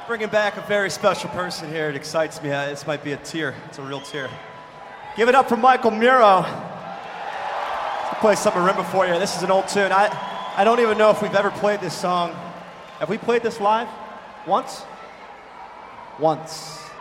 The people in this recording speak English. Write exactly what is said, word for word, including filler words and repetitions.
Bringing back a very special person here. It excites me. Uh, This might be a tear. It's a real tear. Give it up for Michael Muro. Let's play some marimba for you. This is an old tune. I, I don't even know if we've ever played this song. Have we played this live? Once? Once.